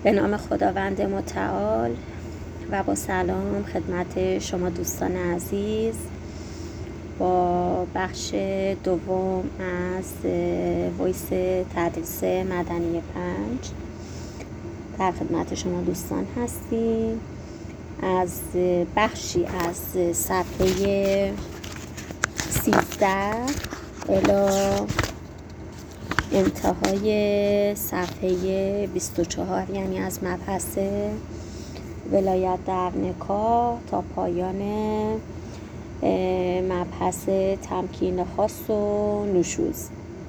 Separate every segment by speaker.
Speaker 1: به نام خداوند متعال و با سلام خدمت شما دوستان عزیز با بخش دوم از وایس تدریس مدنی 5 در خدمت شما دوستان هستیم. از بخشی از صفحه 13 الی انتهای صفحه 24، یعنی از مبحث ولایت در نکاح تا پایان مبحث تمکین خاص و نشوز.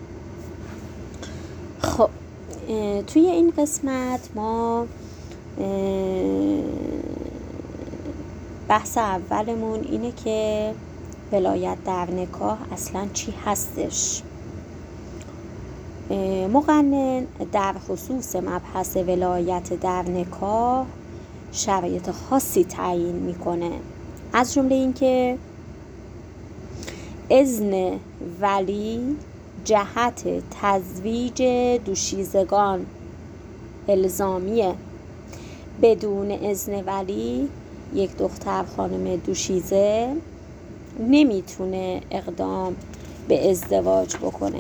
Speaker 1: خب توی این قسمت ما بحث اولمون اینه که ولایت در نکاح اصلا چی هستش. مقنن در خصوص مبحث ولایت در نکاح شرایط خاصی تعیین میکنه، از جمله این که اذن ولی جهت تزویج دوشیزگان الزامیه. بدون اذن ولی یک دختر خانم دوشیزه نمیتونه اقدام به ازدواج بکنه.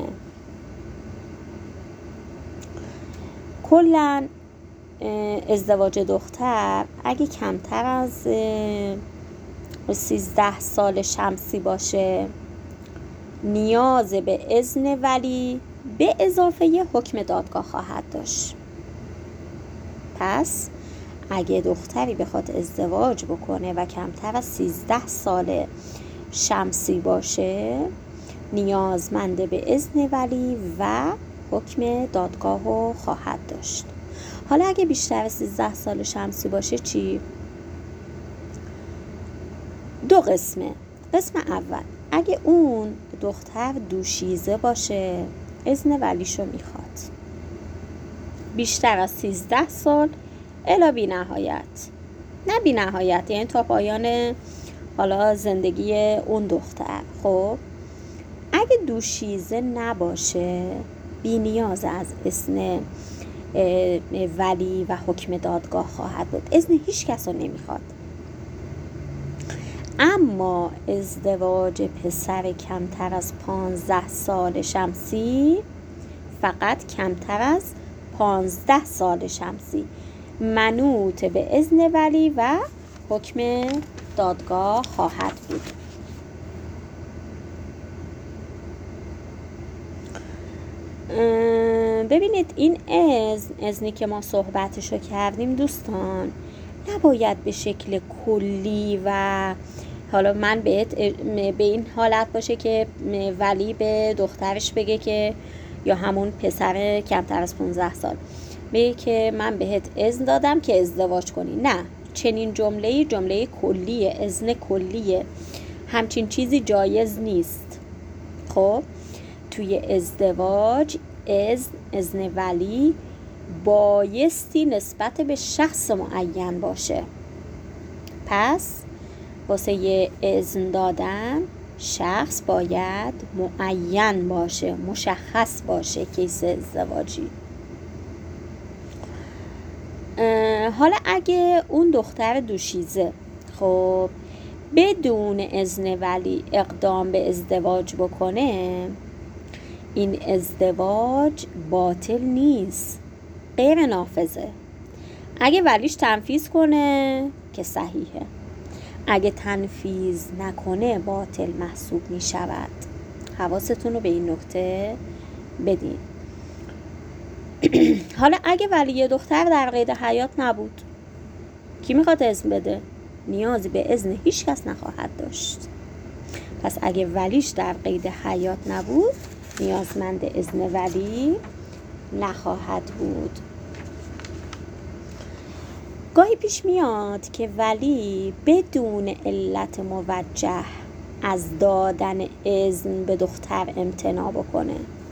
Speaker 1: کلاً ازدواج دختر اگه کمتر از 13 سال شمسی باشه نیاز به اذن ولی به اضافه حکم دادگاه خواهد داشت. پس اگه دختری بخواد ازدواج بکنه و کمتر از 13 سال شمسی باشه نیازمند به اذن ولی و حکم دادگاه رو خواهد داشت. حالا اگه بیشتر از 13 سال شمسی باشه چی؟ دو قسمه. قسم اول، اگه اون دختر دوشیزه باشه اذن ولیشو میخواد بیشتر از 13 سال الی بی نهایت، نه بی نهایت یعنی تا پایان حالا زندگی اون دختر. خب اگه دوشیزه نباشه بی نیاز از اذن ولی و حکم دادگاه خواهد بود. اذن هیچ کس رو نمیخواد. اما ازدواج پسر کمتر از 15 سال شمسی فقط کمتر از 15 سال شمسی منوط به اذن ولی و حکم دادگاه خواهد بود. ببینید این اذنی که ما صحبتشو کردیم دوستان نباید به شکل کلی و حالا من به این حالت باشه که ولی به دخترش بگه که یا همون پسر کمتر از 15 سال بگه که من بهت اذن دادم که ازدواج کنی. نه، چنین جمله کلیه، اذن کلیه، همچین چیزی جایز نیست. خب توی ازدواج اذن ولی بایستی نسبت به شخص معین باشه. پس واسه یه اذن دادن شخص باید معین باشه، مشخص باشه کیس ازدواجی. حالا اگه اون دختر دوشیزه خب بدون اذن ولی اقدام به ازدواج بکنه این ازدواج باطل نیست، غیر نافذه. اگه ولیش تنفیذ کنه که صحیحه، اگه تنفیذ نکنه باطل محسوب می شود. حواستون رو به این نکته بدین. حالا اگه ولی دختر در قید حیات نبود کی میخواد اذن بده؟ نیازی به اذن هیچ کس نخواهد داشت. پس اگه ولیش در قید حیات نبود نیازمند اذن ولی نخواهد بود. گاهی پیش میاد که ولی بدون علت موجه از دادن اذن به دختر امتناع بکنه.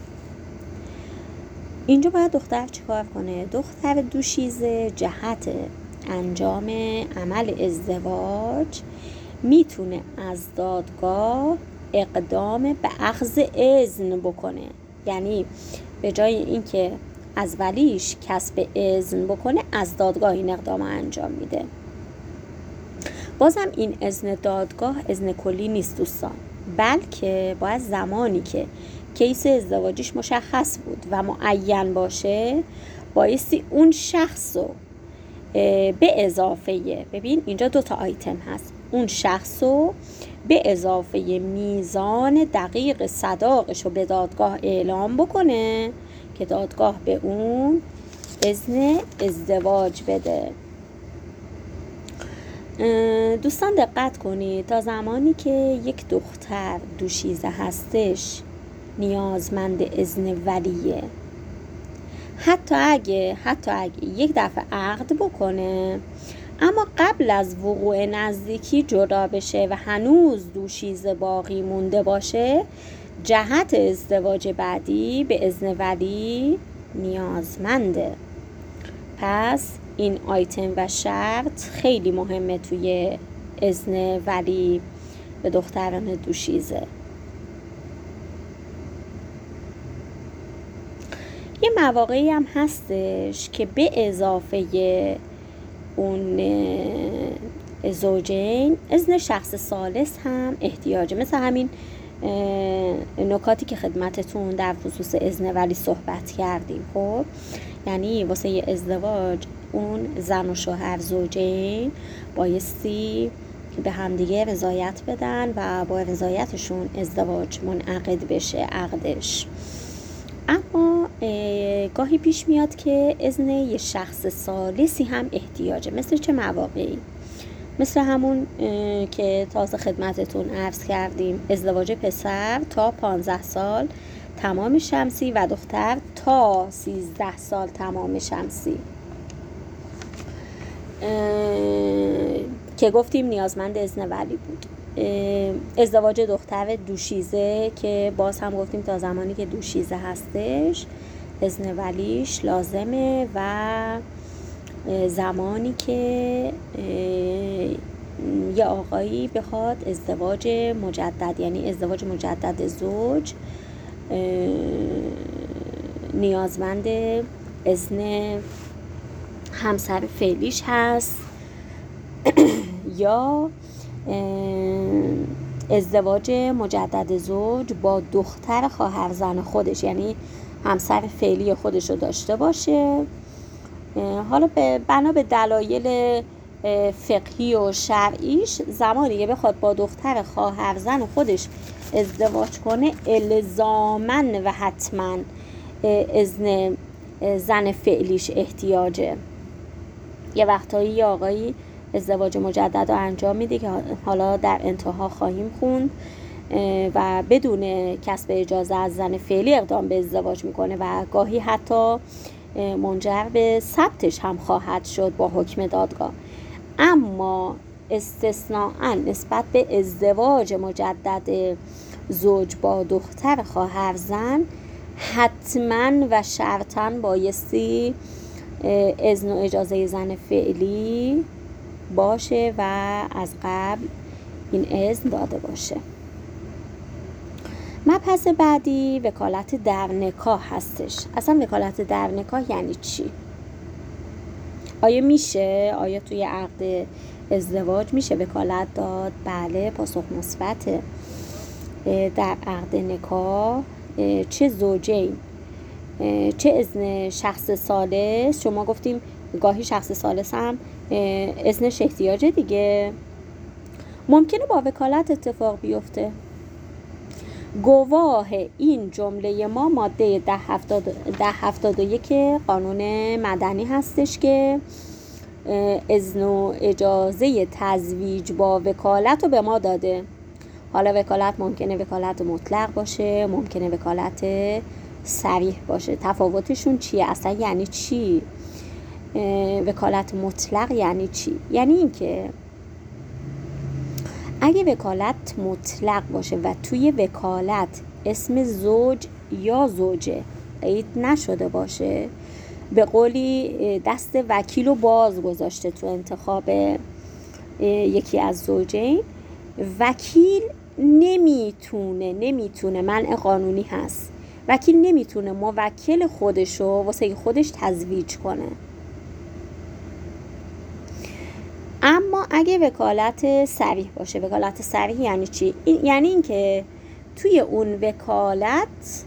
Speaker 1: اینجا باید دختر چیکار کنه؟ دختر دوشیزه جهت انجام عمل ازدواج میتونه از دادگاه اقدام به اخذ اذن بکنه. یعنی به جای اینکه از ولیش کسب اذن بکنه از دادگاه این اقدام انجام میده. بازم این اذن دادگاه اذن کلی نیست دوستان، بلکه باید زمانی که کیس ازدواجیش مشخص بود و معین باشه بایستی اون شخص رو به اضافه، ببین اینجا 2 آیتم هست، اون شخص رو به اضافه میزان دقیق صداقش رو به دادگاه اعلام بکنه که دادگاه به اون اذن ازدواج بده. دوستان دقت کنید، تا زمانی که یک دختر دوشیزه هستش نیازمند اذن ولیه. حتی اگه یک دفعه عقد بکنه اما قبل از وقوع نزدیکی جدا بشه و هنوز دوشیزه باقی مونده باشه، جهت ازدواج بعدی به اذن ولی نیازمنده. پس این آیتم و شرط خیلی مهمه توی اذن ولی به دختران دوشیزه. یه مواقعی هم هستش که به اضافه اون زوجین اذن شخص ثالث هم احتیاجه، مثل همین نکاتی که خدمتتون در خصوص اذن ولی صحبت کردیم. خب یعنی واسه ازدواج اون زن و شوهر زوجین بایستی به همدیگه رضایت بدن و با رضایتشون ازدواج منعقد بشه عقدش. اما گاهی پیش میاد که اذن یه شخص ثالثی هم احتیاجه. مثل چه مواقعی؟ مثل همون که تازه خدمتتون عرض کردیم، ازدواج پسر تا 15 سال تمام شمسی و دختر تا 13 سال تمام شمسی که گفتیم نیازمند اذن ولی بود. ازدواج دختر دوشیزه که باز هم گفتیم تا زمانی که دوشیزه هستش اذن ولیش لازمه و زمانی که یه آقایی بخواد ازدواج مجدد، یعنی ازدواج مجدد زوج، نیازمند اذن همسر فعلیش هست یا ازدواج مجدد زوج با دختر خواهر زن خودش، یعنی همسر فعلی خودش رو داشته باشه. حالا بنا به دلایل فقهی و شرعیش زمانی که بخواد با دختر خواهر زن خودش ازدواج کنه الزاماً و حتماً اذن زن فعلیش احتیاجه. یه وقتایی آقایی ازدواج مجدد رو انجام میده که حالا در انتها خواهیم خوند و بدون کسب اجازه از زن فعلی اقدام به ازدواج میکنه و گاهی حتی منجر به ثبتش هم خواهد شد با حکم دادگاه. اما استثناءً نسبت به ازدواج مجدد زوج با دختر خواهر زن حتماً و شرطاً بایستی اذن و اجازه زن فعلی باشه و از قبل این اذن داده باشه. مبحث بعدی وکالت در نکاح هستش. اصلا وکالت در نکاح یعنی چی؟ آیا میشه؟ آیا توی عقد ازدواج میشه وکالت داد؟ بله، پاسخ مثبته. در عقد نکاح چه زوجین چه اذن شخص ثالث، شما گفتیم گاهی شخص ثالث هم اذنش احتیاجه دیگه، ممکنه با وکالت اتفاق بیفته. گواه این جمله ما ماده 1071 قانون مدنی هستش که اذن و اجازه تزویج با وکالت رو به ما داده. حالا وکالت ممکنه وکالت مطلق باشه، ممکنه وکالت صریح باشه. تفاوتشون چیه؟ اصلا یعنی چی؟ وکالت مطلق یعنی چی؟ یعنی این که اگه وکالت مطلق باشه و توی وکالت اسم زوج یا زوجه عید نشده باشه، به قولی دست وکیل رو باز گذاشته تو انتخاب یکی از زوجین، وکیل نمیتونه، منع قانونی هست، وکیل نمیتونه موکل خودشو واسه خودش تزویج کنه. اما اگه وکالت صریح باشه، وکالت صریح یعنی چی؟ یعنی این که توی اون وکالت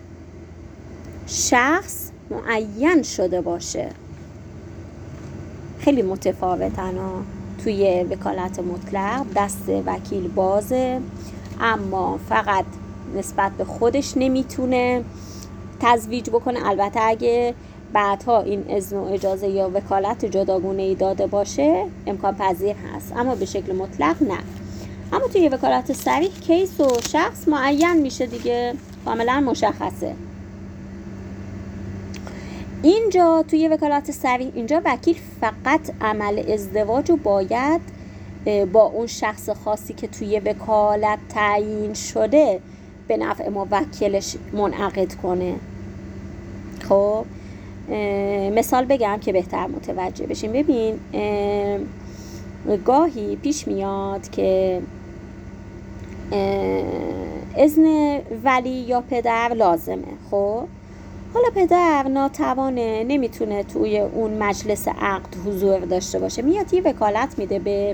Speaker 1: شخص معین شده باشه. خیلی متفاوتن ها. توی وکالت مطلق دست وکیل بازه، اما فقط نسبت به خودش نمیتونه تزویج بکنه. البته اگه بعدها این اذن و اجازه یا وکالت جداگونه‌ای داده باشه امکان پذیر هست، اما به شکل مطلق نه. اما توی وکالت صریح کیس و شخص معین میشه دیگه، کاملا مشخصه. اینجا توی وکالت صریح اینجا وکیل فقط عمل ازدواج رو باید با اون شخص خاصی که توی وکالت تعیین شده به نفع موکلش منعقد کنه. خب مثال بگم که بهتر متوجه بشیم. ببین گاهی پیش میاد که اذن ولی یا پدر لازمه. خب حالا پدر ناتوانه، نمیتونه توی اون مجلس عقد حضور داشته باشه، میاد یه وکالت میده به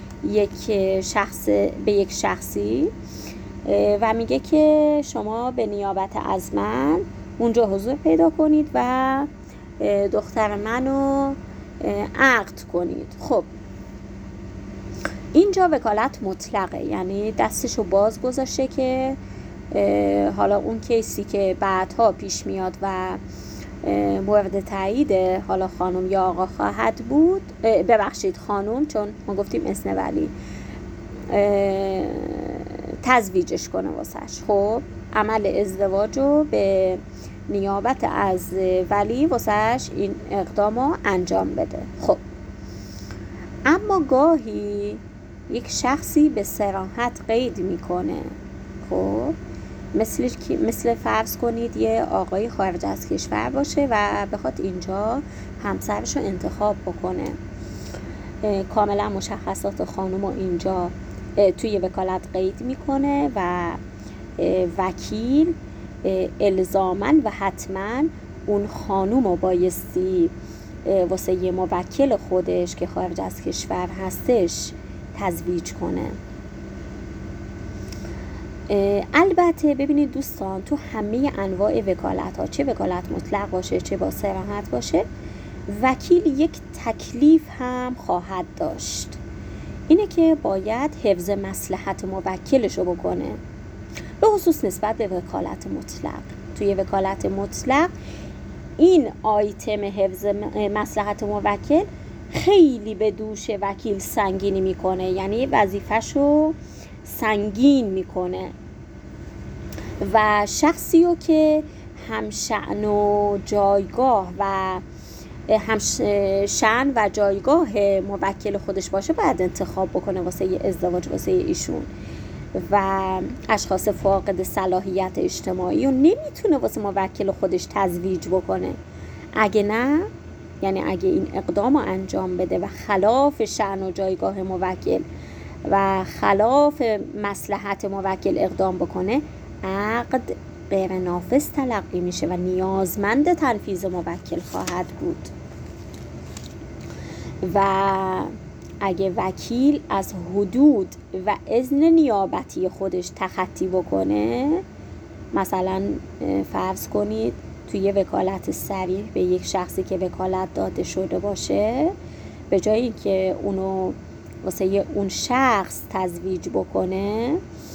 Speaker 1: یک شخصی و میگه که شما به نیابت از من اونجا حضور پیدا کنید و دختر منو عقد کنید. خب اینجا وکالت مطلقه، یعنی دستشو باز گذاشته که حالا اون کیسی که بعدها پیش میاد و مورد تایید حالا خانم یا آقا خواهد بود، ببخشید خانم، چون ما گفتیم اذن ولی، تزویجش کنه واسش. خب عمل ازدواج رو به نیابت از ولی واسش این اقدامو انجام بده. خب اما گاهی یک شخصی به صراحت قید میکنه. خب مثل فرض کنید یه آقای خارج از کشور باشه و بخواد اینجا همسرش رو انتخاب بکنه. کاملا مشخصات خانم رو اینجا توی وکالت قید میکنه و وکیل الزاماً و حتماً اون خانم رو بایستی واسه یه موکل خودش که خارج از کشور هستش تزویج کنه. البته ببینید دوستان، تو همه انواع وکالت ها، چه وکالت مطلق باشه چه با صراحت باشه، وکیل یک تکلیف هم خواهد داشت. اینه که باید حفظ مصلحت موکلش رو بکنه، به خصوص نسبت به وکالت مطلق. توی وکالت مطلق این آیتم حفظ مصلحت موکل خیلی به دوش وکیل سنگینی میکنه، یعنی وظیفه‌ش رو سنگین میکنه و شخصی رو که هم شأن و جایگاه و هم شأن و جایگاه موکل خودش باشه باید انتخاب بکنه واسه ازدواج واسه ایشون، و اشخاص فاقد صلاحیت اجتماعی رو نمیتونه واسه موکل خودش تزویج بکنه. اگه نه، یعنی اگه این اقدام رو انجام بده و خلاف شأن و جایگاه موکل و خلاف مصلحت موکل اقدام بکنه، عقد غیر نافذ تلقی میشه و نیازمند تنفیذ موکل خواهد بود. و اگه وکیل از حدود و اذن نیابتی خودش تخطی بکنه، مثلا فرض کنید توی وکالت صریح به یک شخصی که وکالت داده شده باشه، به جای اینکه اونو واسه اون شخص تزویج بکنه،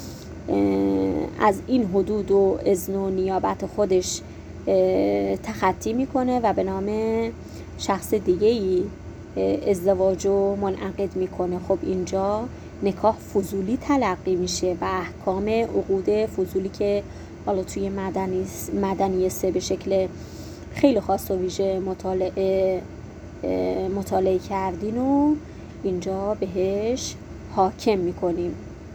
Speaker 1: از این حدود و اذن و نیابت خودش تخطی میکنه و به نام شخص دیگه‌ای ازدواج رو منعقد میکنه. خب اینجا نکاح فضولی تلقی میشه و احکام عقود فضولی که حالا توی مدنی 3 به شکل خیلی خاص و ویژه مطالعه کردین و اینجا بهش حاکم میکنیم.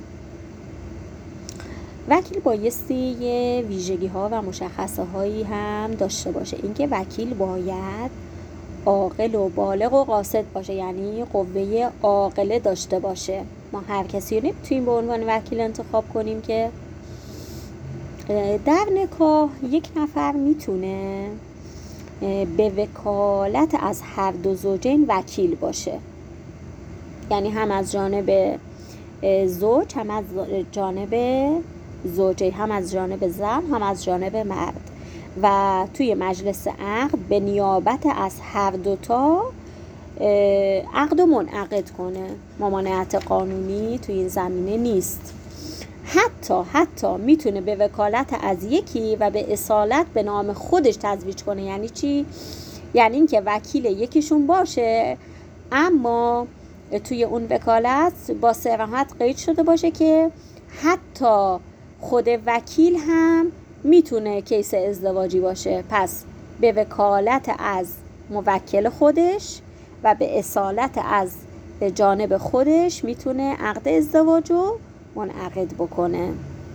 Speaker 1: وکیل بایستی یه ویژگی ها و مشخصه هایی هم داشته باشه. اینکه وکیل باید عاقل و بالغ و قاصد باشه، یعنی قوه عاقله داشته باشه. ما هر کسی رو نمیتونیم به عنوان وکیل انتخاب کنیم که در نکاح یک نفر میتونه به وکالت از هر دو زوجین وکیل باشه، یعنی هم از جانب زوج، هم از جانب زوجه، هم از جانب زن، هم از جانب مرد، و توی مجلس عقد به نیابت از هر دوتا عقد و منعقد کنه. ممانعت قانونی توی این زمینه نیست. حتی میتونه به وکالت از یکی و به اصالت به نام خودش تزویج کنه. یعنی چی؟ یعنی این که وکیل یکیشون باشه، اما توی اون وکالت با صراحت قید شده باشه که حتی خود وکیل هم میتونه کیس ازدواجی باشه. پس به وکالت از موکل خودش و به اصالت از جانب خودش میتونه عقد ازدواج رو منعقد بکنه.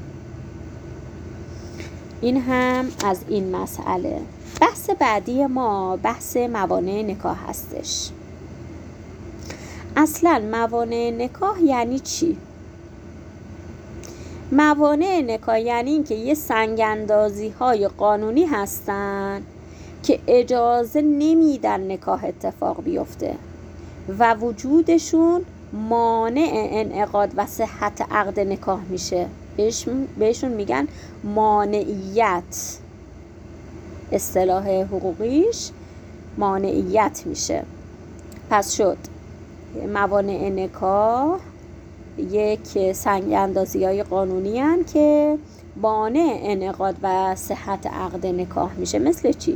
Speaker 1: این هم از این مسئله. بحث بعدی ما بحث موانع نکاح هستش. اصلا موانع نکاح یعنی چی؟ موانع نکاح یعنی این که یه سنگ‌اندازی های قانونی هستن که اجازه نمیدن نکاح اتفاق بیفته و وجودشون مانع انعقاد و صحت عقد نکاح میشه. بهشون میگن مانعیت، اصطلاح حقوقیش مانعیت میشه. پس شد موانع نکاح یک سنگ اندازی های قانونی هن که مانع انعقاد و صحت عقد نکاح میشه. مثل چی؟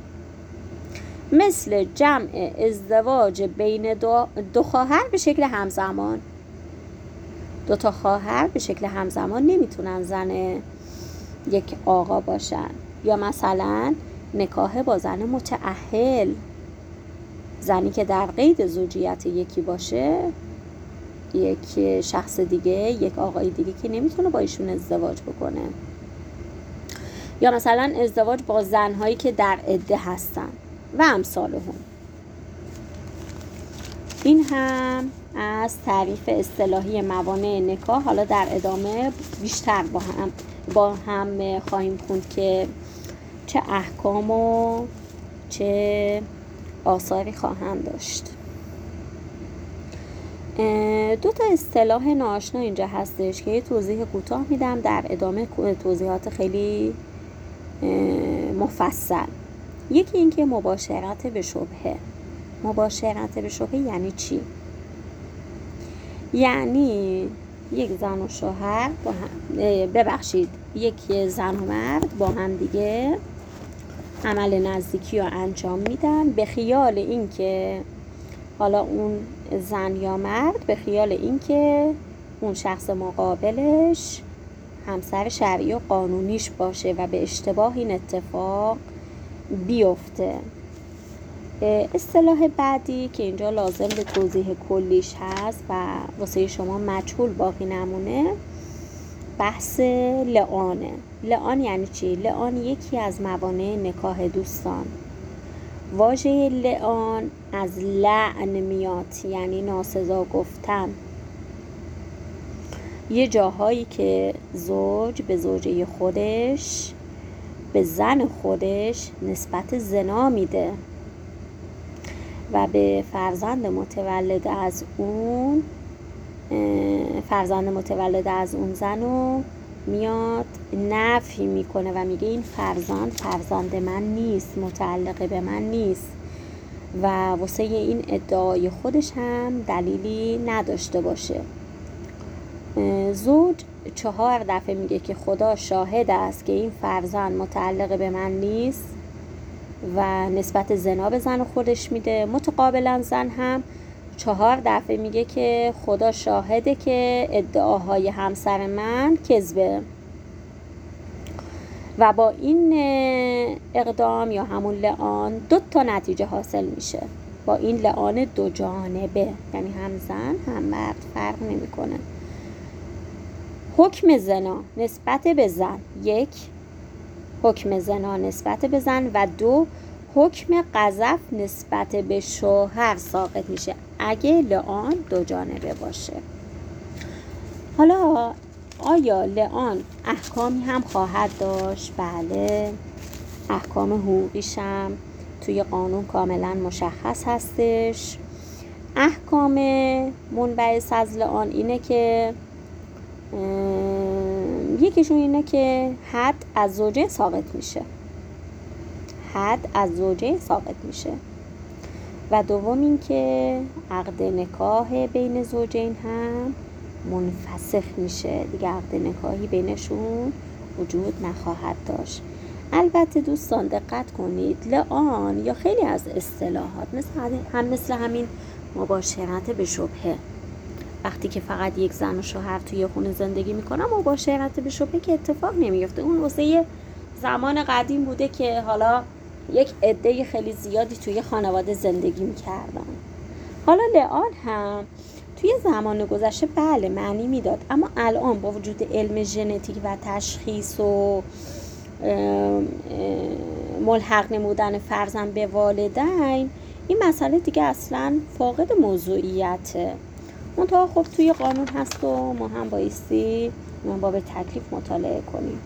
Speaker 1: مثل جمع ازدواج بین دو خواهر به شکل همزمان. دو تا خواهر به شکل همزمان نمیتونن زن یک آقا باشن. یا مثلا نکاح با زن متأهل، زنی که در قید زوجیت یکی باشه، یک شخص دیگه، یک آقای دیگه که نمیتونه با ایشون ازدواج بکنه. یا مثلا ازدواج با زنهایی که در عده هستن و امثالهم. این هم از تعریف اصطلاحی موانع نکاح. حالا در ادامه بیشتر با هم خواهیم خوند که چه احکام و چه آثاری خواهند داشت. دو تا اصطلاح ناآشنا اینجا هستش که یه توضیح کوتاه میدم، در ادامه توضیحات خیلی مفصل. یکی این که مباشرت به شبهه. مباشرت به شبهه یعنی چی؟ یعنی یک زن و شوهر با هم، یک زن و مرد با هم دیگه عمل نزدیکی رو انجام میدن به خیال این که حالا اون زن یا مرد به خیال این که اون شخص مقابلش همسر شرعی و قانونیش باشه و به اشتباه این اتفاق بیفته. اصطلاح بعدی که اینجا لازم به توضیح کلیش هست و واسه شما مجهول باقی نمونه، بحث لعانه. لعان یعنی چی؟ لعان یکی از موانع نکاح دوستان. واژه لعان از لعن میاد، یعنی ناسزا گفتن. یه جاهایی که زوج به زوجه خودش، به زن خودش نسبت زنا میده و به فرزند متولد از اون زنو میاد نفی میکنه و میگه این فرزند من نیست، متعلق به من نیست و واسه این ادعای خودش هم دلیلی نداشته باشه. زوج 4 دفعه میگه که خدا شاهد است که این فرزند متعلق به من نیست و نسبت زنا به زن خودش میده. متقابلا زن هم 4 دفعه میگه که خدا شاهده که ادعاهای همسر من کذبه و با این اقدام یا همون لعان 2 تا نتیجه حاصل میشه. با این لعان 2 جانبه، یعنی هم زن هم مرد، فرق نمیکنه. حکم زنا نسبت به زن، 1 حکم زنا نسبت به زن و 2 حکم قذف نسبت به شوهر ساقط میشه اگه لعان 2 جانبه باشه. حالا آیا لعان احکامی هم خواهد داشت؟ بله، احکام حقوقیش هم توی قانون کاملا مشخص هستش. احکام منبعث از لعان اینه که یکیشون اینه که حد از زوجین ساقط میشه، و دوم این که عقد نکاح بین زوجین هم منفسخ میشه، دیگه عقد نکاحی بینشون وجود نخواهد داشت. البته دوستان دقت کنید، لعان یا خیلی از اصطلاحات مثل همین مباشرت به شبهه، وقتی که فقط یک زن و شوهر توی خونه زندگی میکنن، مباشرت به شبهه که اتفاق نمیفته. اون واسه زمان قدیم بوده که حالا یک عده خیلی زیادی توی خانواده زندگی میکردن. حالا لعان هم توی زمان گذشته بله معنی میداد، اما الان با وجود علم ژنتیک و تشخیص و ملحق نمودن فرزند به والدین، این مسئله دیگه اصلا فاقد موضوعیته. منتها خب توی قانون هست و ما هم بایستی باب تکلیف مطالعه کنیم.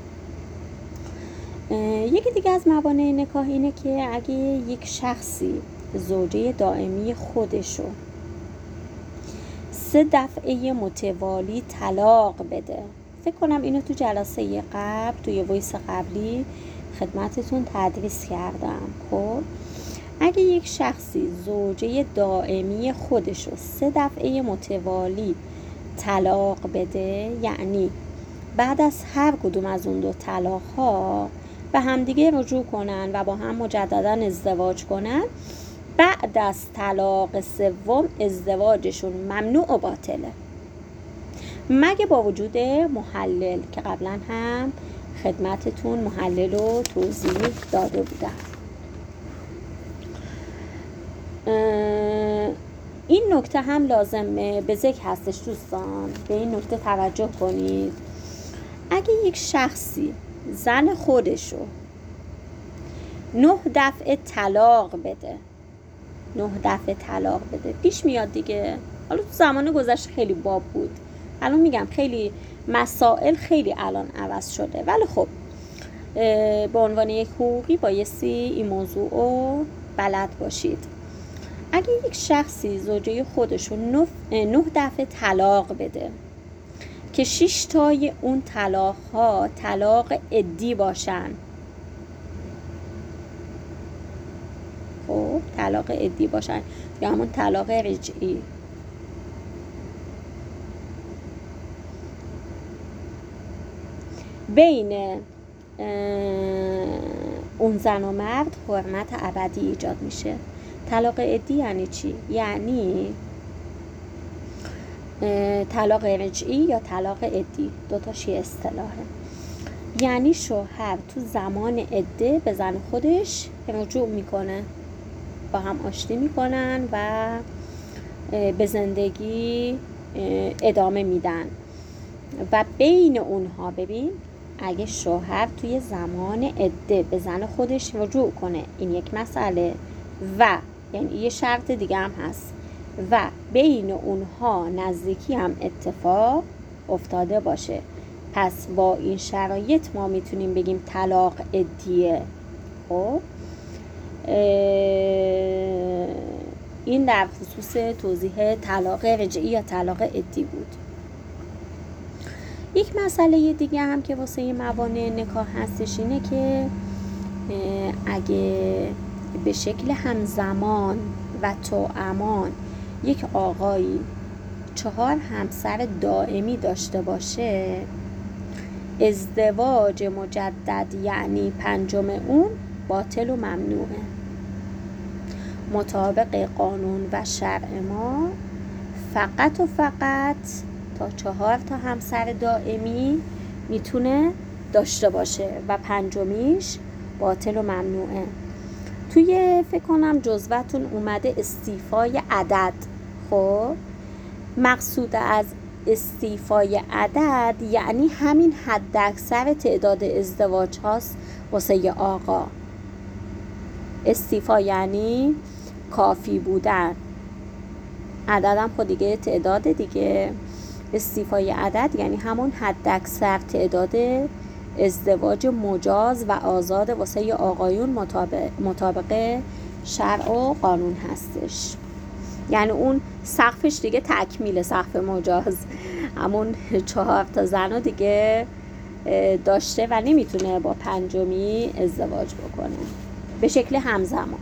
Speaker 1: یکی دیگه از موانع نکاح اینه که اگه یک شخصی زوجه دائمی خودشو 3 دفعه متوالی طلاق بده. فکر کنم اینو تو جلسه قبل، توی وایس قبلی خدمتتون تدریس کردم. خب اگه یک شخصی زوجه دائمی خودشو 3 دفعه متوالی طلاق بده، یعنی بعد از هر کدوم از اون 2 طلاق ها به همدیگه رجوع کنن و با هم مجددا ازدواج کنن، بعد از طلاق 3 ازدواجشون ممنوع و باطله، مگه با وجود محلل که قبلا هم خدمتتون محلل رو توضیح داده بودم. این نکته هم لازم به ذکر هستش دوستان، به این نکته توجه کنید. اگه یک شخصی زن خودشو 9 دفعه طلاق بده، پیش میاد دیگه. حالا تو زمان گذشته خیلی باب بود، الان میگم خیلی مسائل خیلی الان عوض شده، ولی خب به عنوان یک حقوقی بایستی این موضوع رو بلد باشید. اگه یک شخصی زوجه خودشو 9 دفعه طلاق بده که 6 تای اون طلاق ها طلاق عدی باشن، خب طلاق عدی باشن یا همون طلاق رجعی، بین اون زن و مرد حرمت ابدی ایجاد میشه. طلاق عدی یعنی چی؟ یعنی طلاق رجعی یا طلاق عدی، دوتاش یه اصطلاحه. یعنی شوهر تو زمان عده به زن خودش رجوع میکنه، با هم آشتی میکنن و به زندگی ادامه میدن. و بین اونها ببین، اگه شوهر توی زمان عده به زن خودش رجوع کنه، این یک مسئله، و یعنی یه شرط دیگه هم هست، و بین اونها نزدیکی هم اتفاق افتاده باشه، پس با این شرایط ما میتونیم بگیم طلاق عدیه. خب این در خصوص توضیح طلاق رجعی یا طلاق عدی بود. یک مسئله دیگه هم که واسه موانع نکاح هستش اینه که اگه به شکل همزمان و توامان یک آقایی 4 همسر دائمی داشته باشه، ازدواج مجدد یعنی 5م اون باطل و ممنوعه. مطابق قانون و شرع ما فقط و فقط تا 4 تا همسر دائمی میتونه داشته باشه و 5میش باطل و ممنوعه. توی فکر کنم جزوتون اومده استیفای عدد. خب مقصود از استیفای عدد یعنی همین حد اکثر تعداد ازدواج هاست واسه یه آقا. استیفا یعنی کافی بودن، عددم خود دیگه تعداد دیگه. استیفای عدد یعنی همون حداکثر تعداد ازدواج مجاز و آزاد واسه آقایون مطابق شرع و قانون هستش. یعنی اون سقفش دیگه تکمیل سقف مجاز، همون 4 تا زن رو دیگه داشته و نمیتونه با پنجمی ازدواج بکنه به شکل همزمان.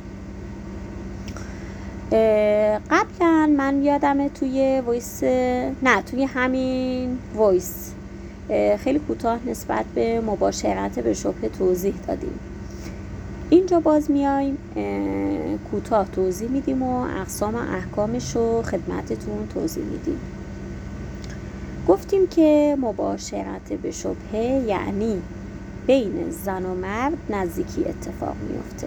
Speaker 1: قبلا من یادمه توی همین وایس خیلی کوتاه نسبت به مباشرت به شبهه توضیح دادیم. اینجا باز میایم کوتاه توضیح میدیم و اقسام و احکامش رو خدمتتون توضیح میدیم. گفتیم که مباشرت به شبهه یعنی بین زن و مرد نزدیکی اتفاق میفته،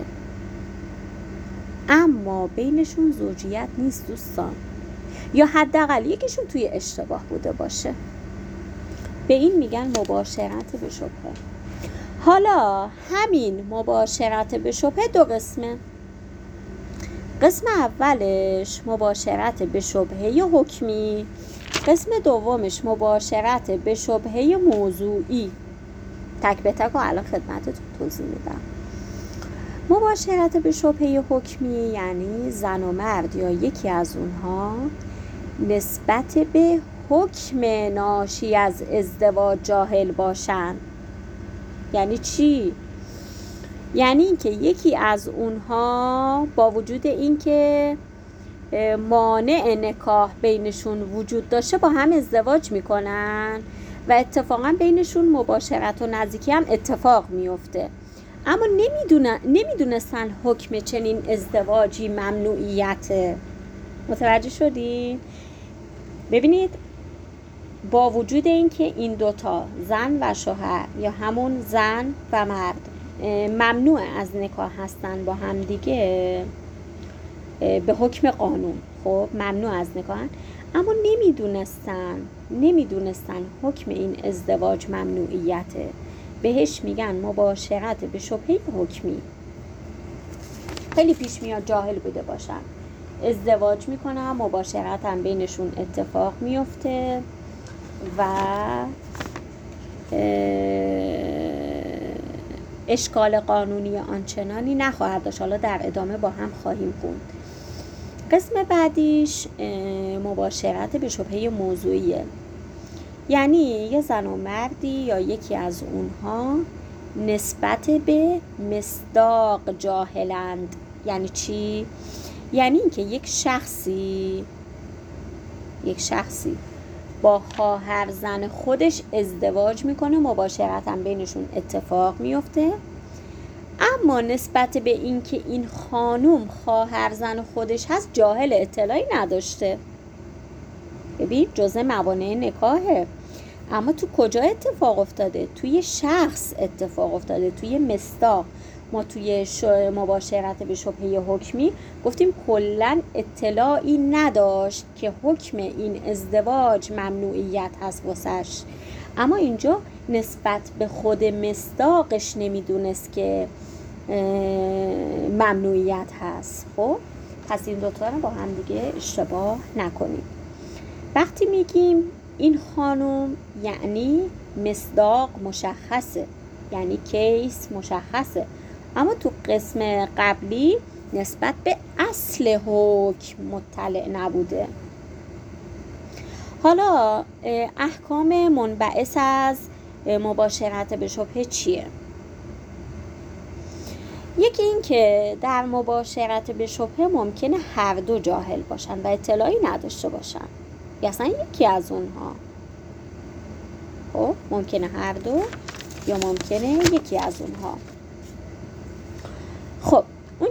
Speaker 1: اما بینشون زوجیت نیست دوستان، یا حداقل یکیشون توی اشتباه بوده باشه. به این میگن مباشرت به شبهه. حالا همین مباشرت به شبهه 2 قسمه. قسم اولش مباشرت به شبهه حکمی، قسم دومش مباشرت به شبهه موضوعی. تک به تک و الان خدمتتون توضیح میدم. مباشرت به شبهه حکمی یعنی زن و مرد یا یکی از اونها نسبت به حکم ناشی از ازدواج جاهل باشن. یعنی چی؟ یعنی اینکه یکی از اونها با وجود اینکه مانع نکاح بینشون وجود داشته با هم ازدواج میکنن و اتفاقا بینشون مباشرت و نزدیکی هم اتفاق میفته، اما نمیدونستن حکم چنین ازدواجی ممنوعیته. متوجه شدین؟ ببینید، با وجود اینکه این دوتا زن و شوهر یا همون زن و مرد ممنوع از نکاح هستن با هم دیگه به حکم قانون، خب ممنوع از نکاح، اما نمیدونستن حکم این ازدواج ممنوعیته. بهش میگن مباشرت به شبهه حکمی. خیلی پیش میاد جاهل بوده باشن، ازدواج میکنن، مباشرت هم بینشون اتفاق میفته و اشکال قانونی آنچنانی نخواهد داشت. حالا در ادامه با هم خواهیم خوند. قسم بعدیش مباشرت به شبهه موضوعیه، یعنی یه زن و مردی یا یکی از اونها نسبت به مصداق جاهلند. یعنی چی؟ یعنی اینکه یک شخصی با خواهر زن خودش ازدواج میکنه، مباشرت هم بینشون اتفاق میفته، اما نسبت به اینکه این خانوم خواهر زن خودش هست جاهل، اطلاعی نداشته. ببین جزء موانع نکاحه، اما تو کجا اتفاق افتاده؟ توی شخص اتفاق افتاده، توی مصداق. ما توی مباشرت به شبهه حکمی گفتیم کلن اطلاعی نداشت که حکم این ازدواج ممنوعیت هست واسش، اما اینجا نسبت به خود مصداقش نمیدونست که ممنوعیت هست. خب پس این دوتا رو با هم دیگه اشتباه نکنیم. وقتی میگیم این خانم یعنی مصداق مشخصه، یعنی کیس مشخصه، اما تو قسم قبلی نسبت به اصل حکم مطلع نبوده. حالا احکام منبعث از مباشرت به شبهه چیه؟ یکی این که در مباشرت به شبهه ممکنه هر دو جاهل باشن و اطلاعی نداشته باشن، یا اصلا یکی از اونها. خب ممکنه هر دو یا ممکنه یکی از اونها. خب اون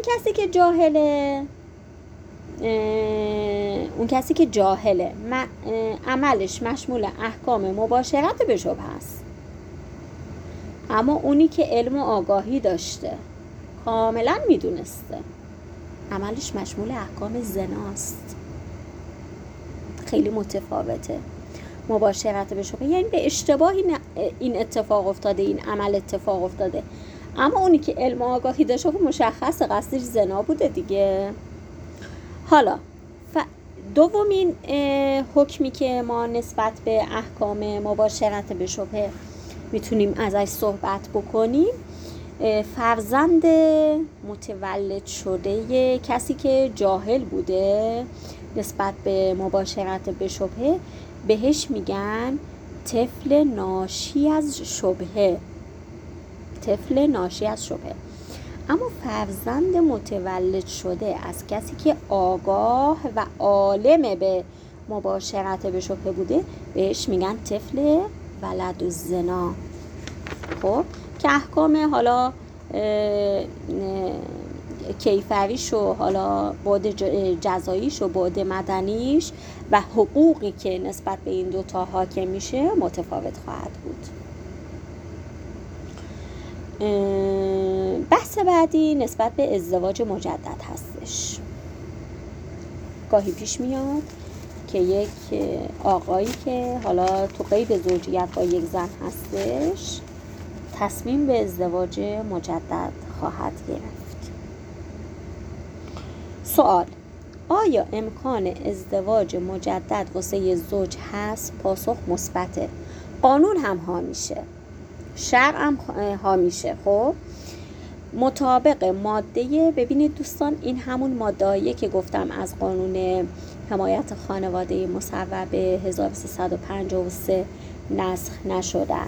Speaker 1: کسی که جاهله عملش مشمول احکام مباشرت به شبهه است، اما اونی که علم و آگاهی داشته، کاملا میدونسته، عملش مشمول احکام زناست. خیلی متفاوته. مباشرت به شبهه یعنی به اشتباهی این اتفاق افتاده، این عمل اتفاق افتاده، اما اونی که علم و آگاهی داشته مشخصه قصدش زنا بوده دیگه. حالا دومین حکمی که ما نسبت به احکام مباشرت به شبهه میتونیم ازش صحبت بکنیم، فرزند متولد شده کسی که جاهل بوده نسبت به مباشرت به شبهه بهش میگن طفل ناشی از شبهه. طفل ناشی از شبهه. اما فرزند متولد شده از کسی که آگاه و عالم به مباشرت به شبهه بوده بهش میگن طفل ولد الزنا. خب که احکام حالا کیفریش و حالا بعد جزاییش و بعد مدنیش و حقوقی که نسبت به این دوتا حاکم میشه متفاوت خواهد بود. بحث بعدی نسبت به ازدواج مجدد هستش. گاهی پیش میاد که یک آقایی که حالا تو قید زوجیت با یک زن هستش تصمیم به ازدواج مجدد خواهد گرفت. سوال: آیا امکان ازدواج مجدد واسه زوج هست؟ پاسخ مثبته. قانون هم حامیشه، شرع هم حامیشه. خب مطابق ماده، ببینید دوستان، این همون ماده‌ایه که گفتم از قانون حمایت خانواده مصوب 1353 نسخ نشدن.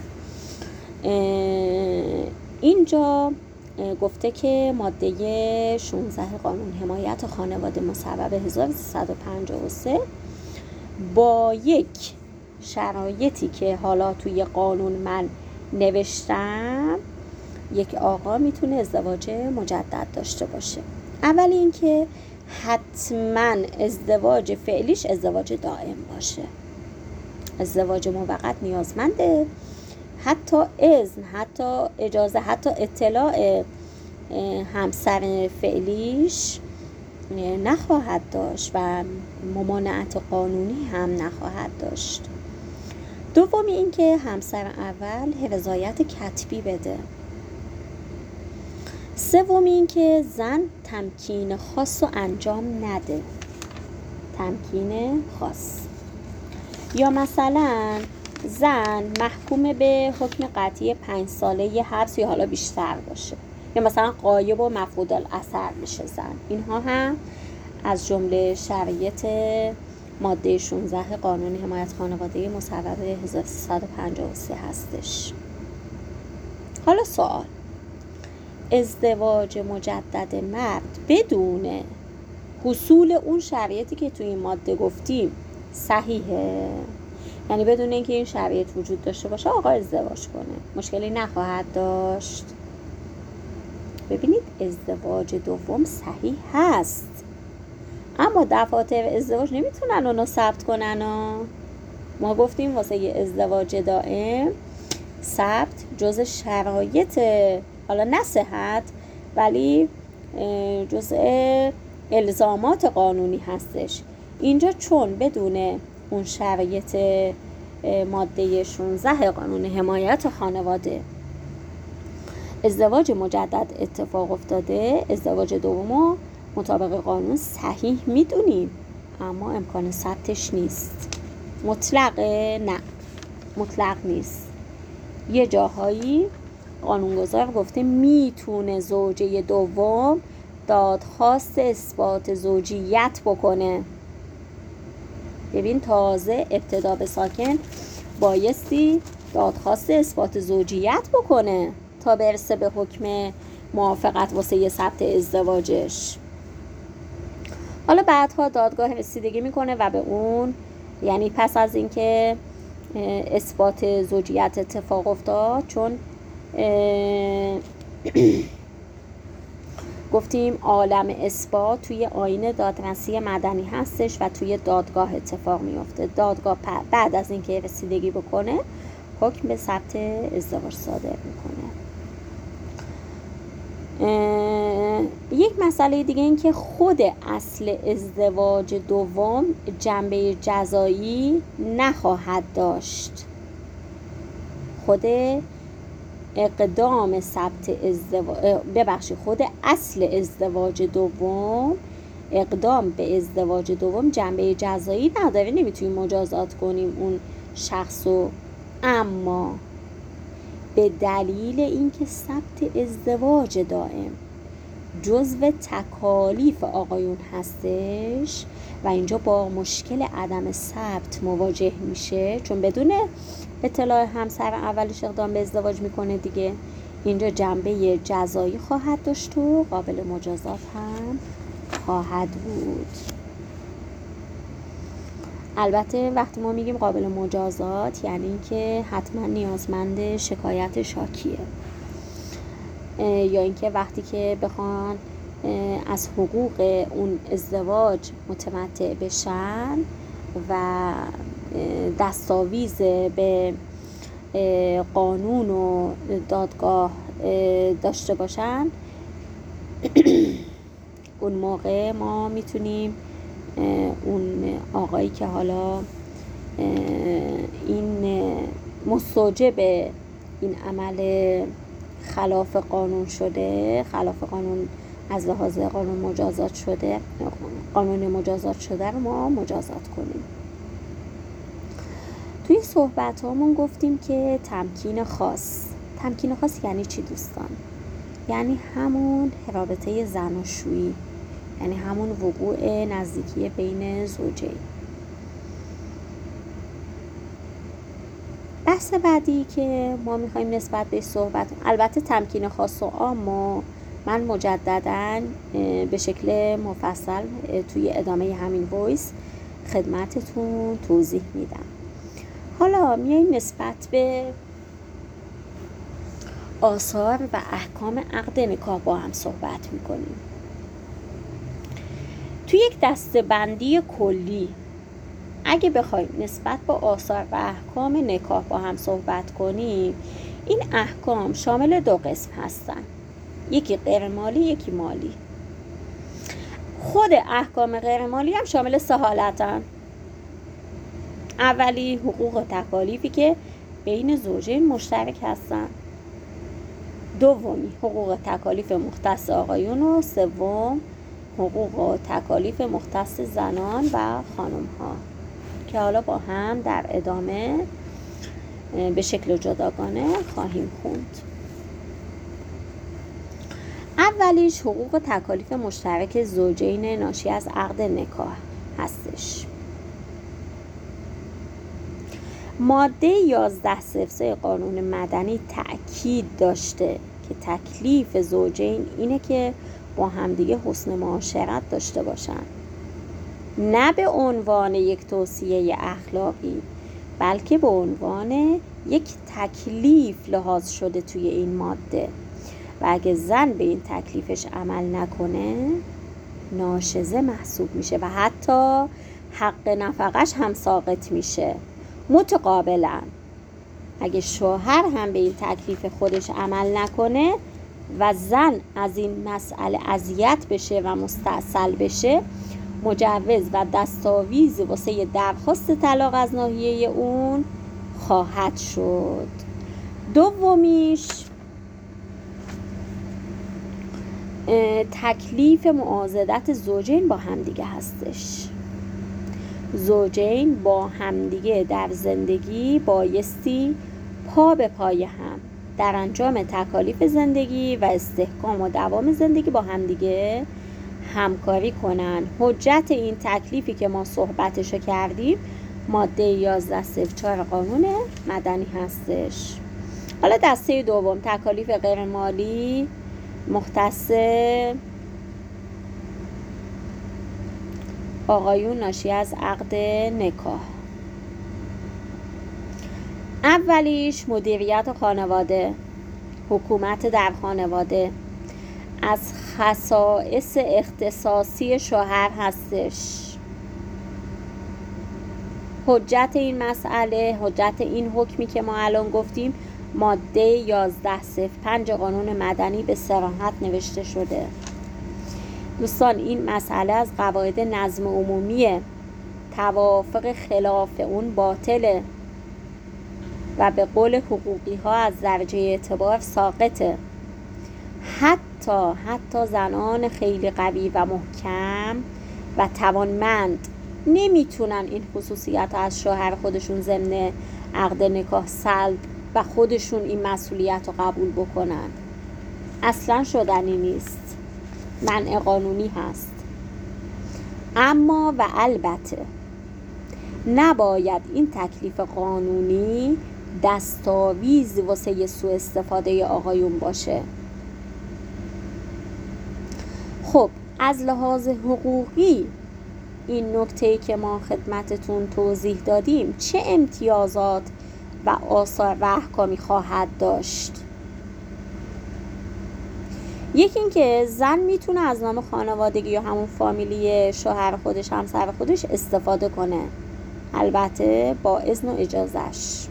Speaker 1: اینجا گفته که ماده 16 قانون حمایت خانواده مصوب 1353 با یک شرایطی که حالا توی قانون من نوشتم یک آقا میتونه ازدواج مجدد داشته باشه. اول اینکه حتما ازدواج فعلیش ازدواج دائم باشه. ازدواج موقت نیازمنده حتی اذن، حتی اجازه، حتی اطلاع همسر فعلیش نخواهد داشت و ممانعت قانونی هم نخواهد داشت. دومی این که همسر اول رضایت کتبی بده. سومی این که زن تمکین خاص رو انجام نده. تمکین خاص. یا مثلا زن محکوم به حکم قطعی 5 ساله حبس یا حالا بیشتر باشه، یا مثلا غایب و مفقود الاثر میشه زن. اینها هم از جمله شرایط ماده 16 قانون حمایت خانواده مصوب 1353 هستش. حالا سوال: ازدواج مجدد مرد بدون حصول اون شرایطی که توی این ماده گفتیم صحیحه؟ یعنی بدون اینکه این شرایط وجود داشته باشه آقا ازدواج کنه مشکلی نخواهد داشت؟ ببینید ازدواج دوم صحیح هست، اما دفاتر ازدواج نمیتونن اونو ثبت کنن. ما گفتیم واسه ازدواج دائم ثبت جز شرایط، حالا نه صحت ولی جزء الزامات قانونی هستش. اینجا چون بدون اون شرایط ماده 16 قانون حمایت خانواده ازدواج مجدد اتفاق افتاده، ازدواج دومو مطابق قانون صحیح میدونیم اما امکان ثبتش نیست. مطلقه؟ نه، مطلق نیست. یه جاهایی قانونگذار گفته میتونه زوجه دوم دادخواست اثبات زوجیت بکنه. ببین تازه ابتدا به ساکن بایستی دادخواست اثبات زوجیت بکنه تا برسه به حکم موافقت واسه یه ثبت ازدواجش. حالا بعدها دادگاه رسیدگی میکنه و به اون، یعنی پس از اینکه اثبات زوجیت اتفاق افتاد، چون گفتیم عالم اثبات توی آیین دادرسی مدنی هستش و توی دادگاه اتفاق میفته. دادگاه بعد از اینکه رسیدگی بکنه حکم به ثبت ازدواج صادر میکنه. یک مسئله دیگه این که خود اصل ازدواج دوم جنبه جزایی نخواهد داشت. خود اقدام ثبت ازدواج، خود اصل ازدواج دوم اقدام به ازدواج دوم جنبه جزایی نداره، نمیتونیم مجازات کنیم اون شخصو، اما به دلیل اینکه ثبت ازدواج دائم جزو تکالیف آقایون هستش و اینجا با مشکل عدم ثبت مواجه میشه، چون بدون اطلاع همسر اولش اقدام به ازدواج میکنه دیگه، اینجا جنبه جزایی خواهد داشت و قابل مجازات هم خواهد بود. البته وقتی ما میگیم قابل مجازات یعنی اینکه حتما نیازمند شکایت شاکیه، یا اینکه وقتی که بخوان از حقوق اون ازدواج متمتع بشن و دستاویز به قانون و دادگاه داشته باشن، اون موقع ما میتونیم اون آقایی که حالا این مستوجب این عمل خلاف قانون شده، خلاف قانون از لحاظ قانون مجازات شده، قانون مجازات شده رو ما مجازات کنیم. توی صحبت هامون گفتیم که تمکین خاص یعنی چی دوستان؟ یعنی همون رابطه زناشویی، یعنی همون وقوع نزدیکی بین زوجین. بحث بعدی که ما میخوایم نسبت به صحبت، البته تمکین خاص و عام من مجدداً به شکل مفصل توی ادامه همین وایس خدمتتون توضیح میدم. حالا میاییم نسبت به آثار و احکام عقد نکاح با هم صحبت میکنیم. توی یک دسته‌بندی کلی اگه بخوایم نسبت با آثار و احکام نکاح با هم صحبت کنیم، این احکام شامل 2 قسم هستن، یکی غیر مالی، یکی مالی. خود احکام غیر مالی هم شامل 3 حالتن. اولی حقوق و تکالیفی که بین زوجین مشترک هستن، دومی حقوق و تکالیف مختص آقایون و سوم حقوق و تکالیف مختص زنان و خانم ها که حالا با هم در ادامه به شکل جداگانه خواهیم خوند. اولیش حقوق و تکالیف مشترک زوجین ناشی از عقد نکاح هستش. ماده 1103 قانون مدنی تأکید داشته که تکلیف زوجین اینه که با همدیگه حسن معاشرت داشته باشن، نه به عنوان یک توصیه اخلاقی بلکه به عنوان یک تکلیف لحاظ شده توی این ماده و اگه زن به این تکلیفش عمل نکنه ناشزه محسوب میشه و حتی حق نفقش هم ساقط میشه. متقابلا اگه شوهر هم به این تکلیف خودش عمل نکنه و زن از این مسئله اذیت بشه و مستعصل بشه، مجوز و دستاویز واسه درخواست طلاق از ناحیه اون خواهد شد. دومیش تکلیف معاضدت زوجین با همدیگه هستش. زوجین با همدیگه در زندگی بایستی پا به پای هم در انجام تکالیف زندگی و استحکام و دوام زندگی با همدیگه همکاری کنن. حجت این تکلیفی که ما صحبتشو کردیم ماده 1104 قانون مدنی هستش. حالا دسته دوم تکالیف غیر مالی مختص آقایون ناشی از عقد نکاح. اولیش مدیریت خانواده، حکومت در خانواده از خصائص اختصاصی شوهر هستش. حجت این مسئله، حجت این حکمی که ما الان گفتیم ماده 1105 قانون مدنی به صراحت نوشته شده. دوستان این مسئله از قواعد نظم عمومیه، توافق خلاف اون باطله و به قول حقوقی ها از درجه اعتبار ساقطه. حتی زنان خیلی قوی و محکم و توانمند نمیتونن این خصوصیت از شوهر خودشون ضمن عقد نکاح سلب و خودشون این مسئولیت رو قبول بکنن. اصلا شدنی نیست، منع قانونی هست. اما و البته نباید این تکلیف قانونی دستاویز واسه سوء استفاده آقایون باشه. خب از لحاظ حقوقی این نکته‌ای که ما خدمتتون توضیح دادیم چه امتیازات و آثار و احکامی خواهد داشت؟ یکی این که زن میتونه از نام خانوادگی یا همون فامیلی شوهر خودش، همسر خودش استفاده کنه، البته با اذن و اجازهش.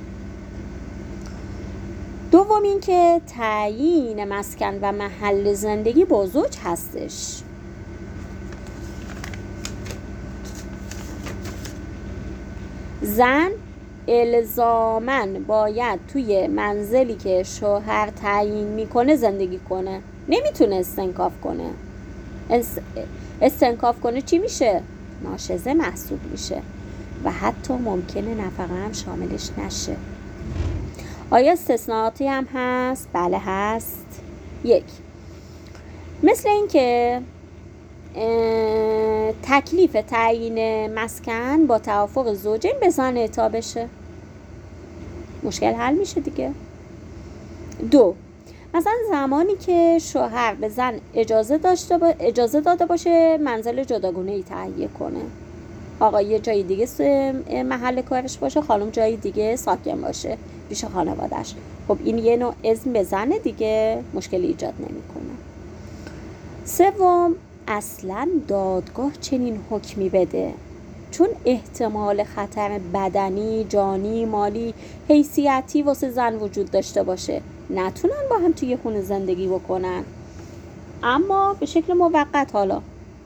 Speaker 1: دوم این که تعیین مسکن و محل زندگی با زوج هستش. زن الزاماً باید توی منزلی که شوهر تعیین میکنه زندگی کنه، نمیتونه استنکاف کنه. استنکاف کنه چی میشه؟ ناشزه محسوب میشه و حتی ممکنه نفقه هم شاملش نشه. آیا استثناءاتی هم هست؟ بله هست. یک، مثل این که تکلیف تعیین مسکن با توافق زوجین به زن اعطا بشه، مشکل حل میشه دیگه. دو، مثلا زمانی که شوهر به زن اجازه داده باشه منزل جداگانه‌ای تهیه کنه، آقا یه جای دیگه محل کارش باشه، خانم جای دیگه ساکن باشه پیش خانوادش. خب این یه نوع اذن به زن دیگه، مشکلی ایجاد نمیکنه. سوم، اصلا دادگاه چنین حکمی بده چون احتمال خطر بدنی، جانی، مالی، حیثیتی واسه زن وجود داشته باشه، نتونن با هم توی خونه زندگی بکنن، اما به شکل موقت. حالا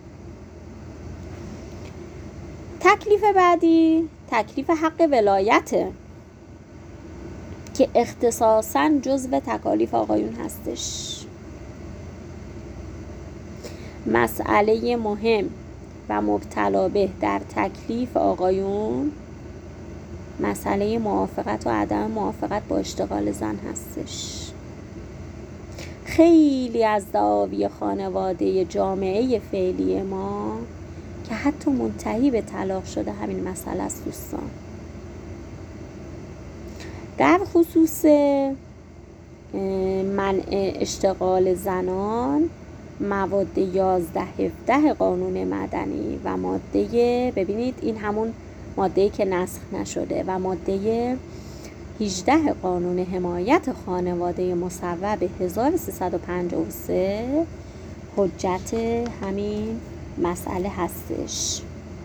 Speaker 1: تکلیف بعدی تکلیف حق ولایته که اختصاصاً جزو تکالیف آقایون هستش. مسئله مهم و مبتلا به در تکلیف آقایون مسئله موافقت و عدم موافقت با اشتغال زن هستش. خیلی از دعاوی خانواده جامعه فعلی ما که حتی منتهی به طلاق شده همین مسئله است دوستان. در خصوص منع اشتغال زنان مواد 11 17 قانون مدنی و ماده، ببینید این همون ماده‌ای که نسخ نشده، و ماده 18 قانون حمایت خانواده مصوب 1353 حجت همین مسئله هستش.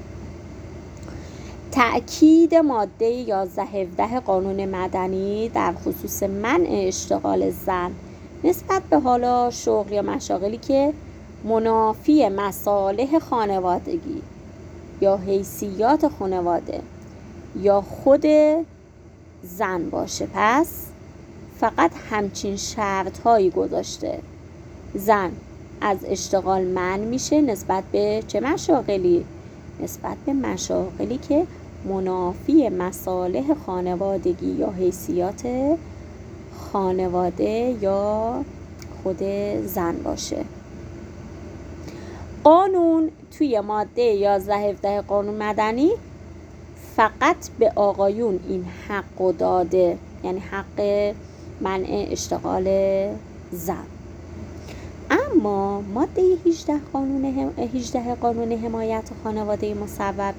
Speaker 1: تأکید ماده 11 17 قانون مدنی در خصوص منع اشتغال زن نسبت به حالا شغل یا مشاغلی که منافی مصالح خانوادگی یا حیثیات خانواده یا خود زن باشه، پس فقط همچین شرط هایی گذاشته. زن از اشتغال منع میشه نسبت به چه مشاغلی؟ نسبت به مشاغلی که منافی مصالح خانوادگی یا حیثیات خانواده یا خود زن باشه. قانون توی ماده 11 17 قانون مدنی فقط به آقایون این حق داده، یعنی حق منع اشتغال زن. اما ماده 18 قانون حمایت خانواده مصوب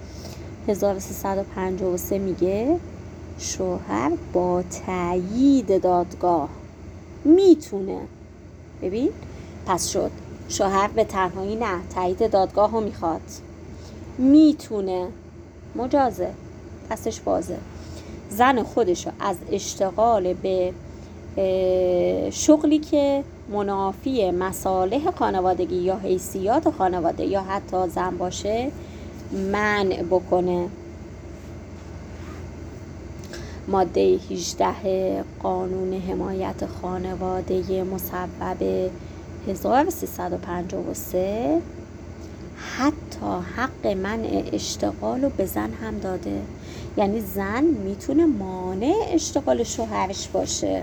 Speaker 1: 1353 میگه شوهر با تأیید دادگاه میتونه، ببین پس شد شوهر به تنهایی نه، تأیید دادگاه رو میخواد، میتونه، مجازه، دستش بازه، زن خودشو از اشتغال به شغلی که منافی مصالح خانوادگی یا حیثیات خانواده یا حتی زن باشه منع بکنه. ماده 18 قانون حمایت خانواده مصوب 1353 حتی حق منع اشتغال رو به زن هم داده. یعنی زن میتونه مانع اشتغال شوهرش باشه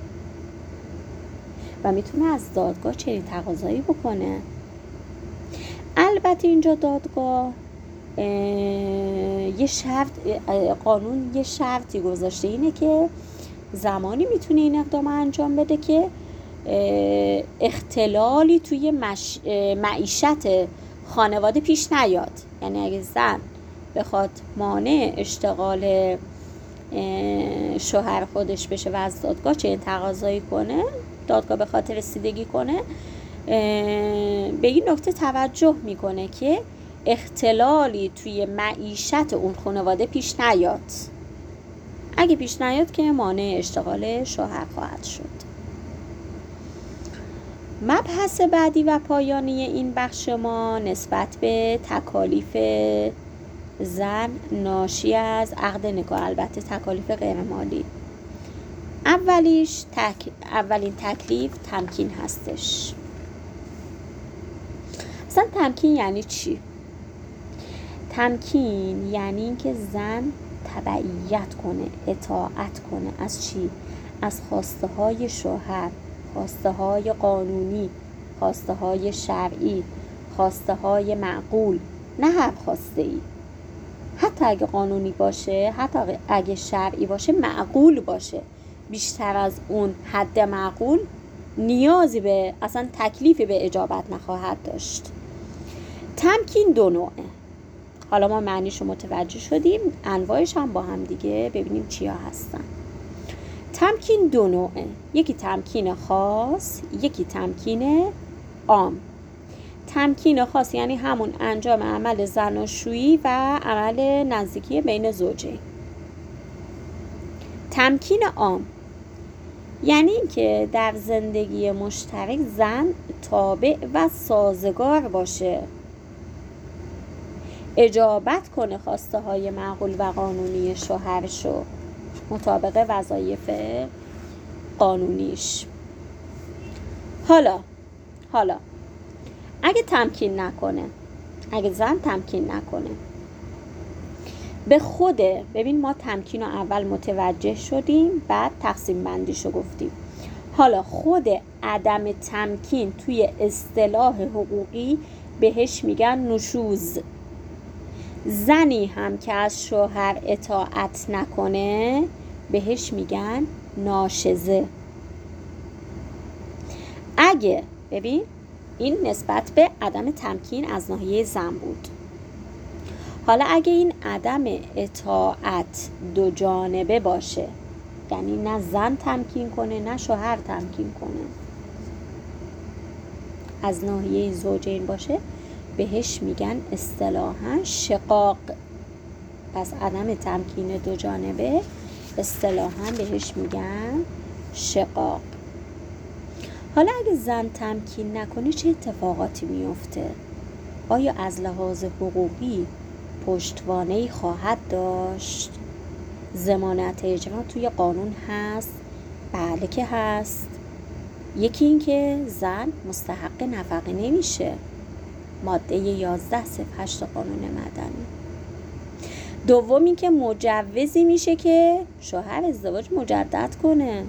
Speaker 1: و میتونه از دادگاه چنین تقاضایی بکنه. البته اینجا دادگاه قانون یه شرطی گذاشته، اینه که زمانی میتونه این اقدام انجام بده که اختلالی توی معیشت خانواده پیش نیاد. یعنی اگه زن بخواد مانع اشتغال شوهر خودش بشه و از دادگاه چه تقاضایی کنه، دادگاه به خاطر رسیدگی کنه، به این نکته توجه میکنه که اختلالی توی معیشت اون خانواده پیش نیاد. اگه پیش نیاد که مانع اشتغال شوهر خواهد شد. مبحث بعدی و پایانی این بخش ما نسبت به تکالیف زن ناشی از عقد نکاح، البته تکالیف غیرمالی. اولین تکلیف تمکین هستش. مثلا تمکین یعنی چی؟ تمکین یعنی اینکه زن تبعیت کنه، اطاعت کنه از چی؟ از خواسته های شوهر، خواسته های قانونی، خواسته های شرعی، خواسته های معقول، نه هر خواسته ای. حتی اگه قانونی باشه، حتی اگه شرعی باشه، معقول باشه. بیشتر از اون حد معقول نیازی به اصلا تکلیفی به اجابت نخواهد داشت. تمکین دو نوعه. حالا ما معنیشو متوجه شدیم، انواعش هم با هم دیگه ببینیم چیا هستن. تمکین دو نوعه، یکی تمکین خاص، یکی تمکین عام. تمکین خاص یعنی همون انجام عمل زناشویی و عمل نزدیکی بین زوجین. تمکین عام یعنی اینکه در زندگی مشترک زن تابع و سازگار باشه، اجابت کنه خواسته های معقول و قانونی شوهرشو مطابق وظایف قانونیش. حالا اگه تمکین نکنه، اگه زن تمکین نکنه، به خوده، ببین ما تمکین رو اول متوجه شدیم، بعد تقسیم بندیشو گفتیم. حالا خود عدم تمکین توی اصطلاح حقوقی بهش میگن نشوز. زنی هم که از شوهر اطاعت نکنه بهش میگن ناشزه. اگه ببین این نسبت به عدم تمکین از ناحیه زن بود. حالا اگه این عدم اطاعت دو جانبه باشه، یعنی نه زن تمکین کنه نه شوهر تمکین کنه، از ناحیه زوجین باشه، بهش میگن اصطلاحاً شقاق. پس عدم تمکین دو جانبه اصطلاحاً بهش میگن شقاق. حالا اگه زن تمکین نکنه چه اتفاقاتی میفته؟ آیا از لحاظ حقوقی پشتوانه‌ای خواهد داشت؟ ضمانت اجرا توی قانون هست؟ بله که هست. یکی این که زن مستحق نفقه نمیشه، ماده 1108 قانون مدنی. دوم این که مجوزی میشه که شوهر ازدواج مجدد کنه،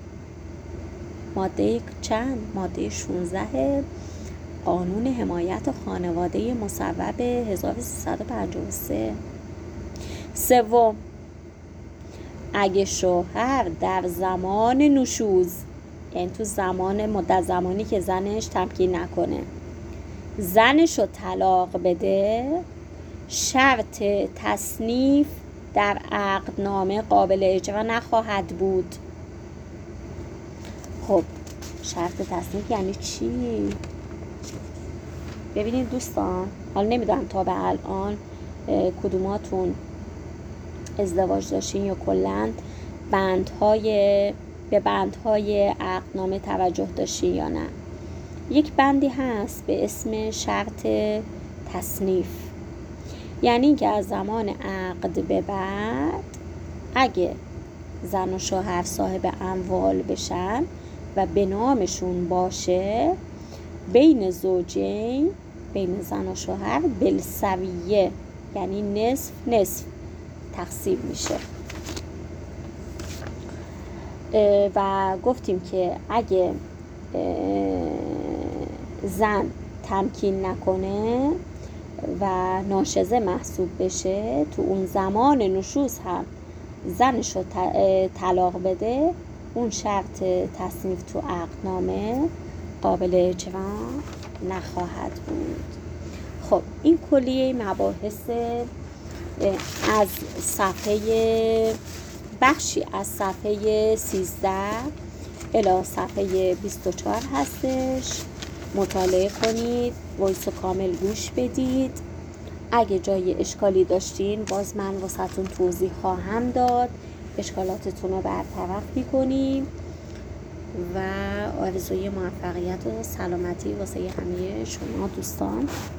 Speaker 1: ماده چند؟ ماده 16 قانون حمایت خانواده مصوب 1353. سوم، اگه شوهر در زمان نشوز، یعنی تو مدت زمانی که زنش تمکین نکنه، زنشو طلاق بده، شرط تصنیف در عقدنامه قابل اجرا نخواهد بود. خب شرط تصنیف یعنی چی؟ ببینید دوستان، حالا نمیدونم تا به الان کدوماتون ازدواج داشتین یا کلاً به بندهای عقدنامه توجه داشتین یا نه. یک بندی هست به اسم شرط تصنیف، یعنی اینکه از زمان عقد به بعد اگه زن و شوهر صاحب اموال بشن و به نامشون باشه، بین زوجین بین زن و شوهر بالسویه، یعنی نصف نصف تقسیم میشه. و گفتیم که اگه زن تمکین نکنه و ناشزه محسوب بشه، تو اون زمان نشوز هم زنشو طلاق بده، اون شرط تصنیف تو عقدنامه قابل اجرا نخواهد بود. خب این کلیه مباحث از صفحه بخشی از صفحه 13 الی صفحه 24 هستش. مطالعه کنید، وایس کامل گوش بدید. اگه جای اشکالی داشتین باز من واسهتون توضیح خواهم داد، اشکالاتتون رو برطرف می‌کنیم و آرزوی موفقیت و سلامتی واسه همه شما دوستان